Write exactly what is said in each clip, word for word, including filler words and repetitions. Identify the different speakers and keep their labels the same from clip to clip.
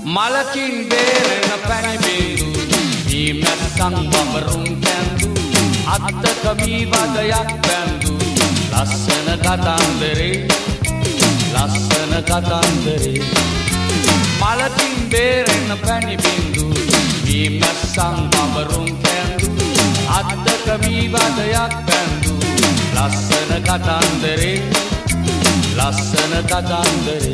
Speaker 1: මලකින් බේරෙන පැණි බින්දු මේ මැස්සන් බඹරුන් කැඳු අත්තක මී වදයක් බැඳු ලස්සන කතන්දරේ ලස්සන කතන්දරේ මලකින් බේරෙන පැණි බින්දු මේ මැස්සන් බඹරුන් කැඳු අත්තක මී වදයක් බැඳු ලස්සන කතන්දරේ ලස්සන කතන්දරේ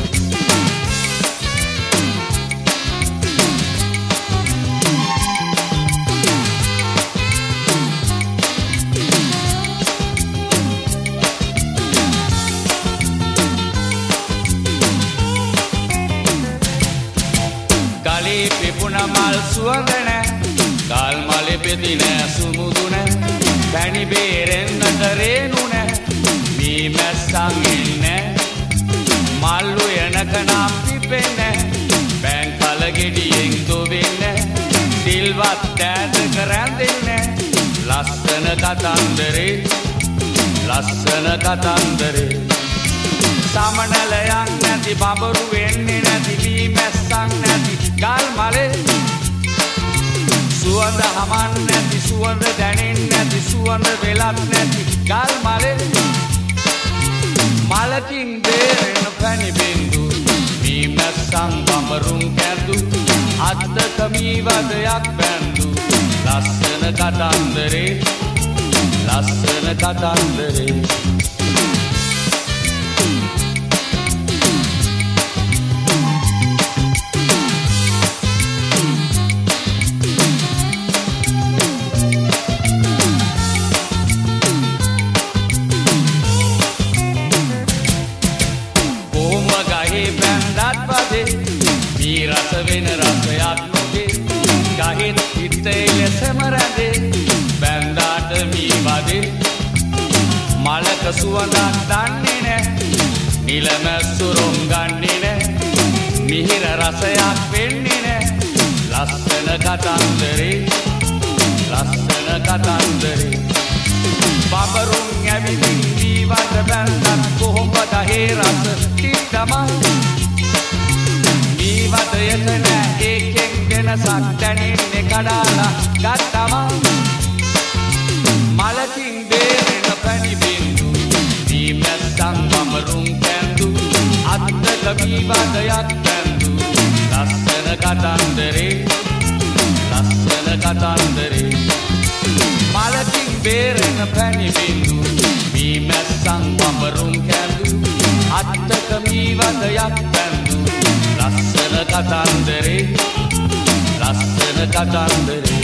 Speaker 1: ගලේ පිපුණ මල් සුවඳ නැ ගල් මලේ පෙදින සුමුදු නැ පැණි බේරෙන්නට රේණු නැ මේ මැස්සන් එන්නේ මල්ලු එනක නම් පිපෙන්නේ බෑන් කල ගෙඩියෙන් දොවෙන්නේ සිල්වත් ඈත කරැඳෙන්නේ ලස්සන කතන්දරේ ලස්සන කතන්දරේ සමනලයක් නැති බඹරු වෙන්නේ නැති මේ මැස්සන් නැති ගල් මලේ සුවඳ හමන් නැති සුවඳ දැනෙන්නේ නැති සුවඳ වෙලක් නැති ගල් මලේ මලකින් බේරෙන පැණි බින්දු මේ මැස්සන් බඹරුන් කැඳු අත්තක මී වදයක් බැඳු ලස්සන කතන්දරේ ලස්සන කතන්දරේ මේ රස වෙන රසයක් නොදේ ගහෙත් හිතේ ලෙසම රැඳේ බැන්දාට මී වදේ මලක සුවඳක් දන්නේ නැ නිලමැස්සුරුම් ගන්නේ නැ මිහිර රසයක් වෙන්නේ නැ ලස්සන කතන්දරේ ලස්සන කතන්දරේ බඹරුන් ඇවිදින් මී වද බැන්දත් කොහොමද හේ රස තිත්තමයි වදයක නෑ ඒකෙන් වෙනසක් දැනෙන්නේ කඩාලා ගත්තම මලකින් බේරෙන පැණි බින්දු මේ මැස්සන් බඹරුන් කැඳු අත්තක මී වදයක් බැඳු ලස්සන කතන්දරේ ලස්සන කතන්දරේ මලකින් බේරෙන පැණි බින්දු මේ මැස්සන් බඹරුන් කැඳු අත්තක මී වදයක් බැඳු ලස්සන කතන්දරේ ලස්සන කතන්දරේ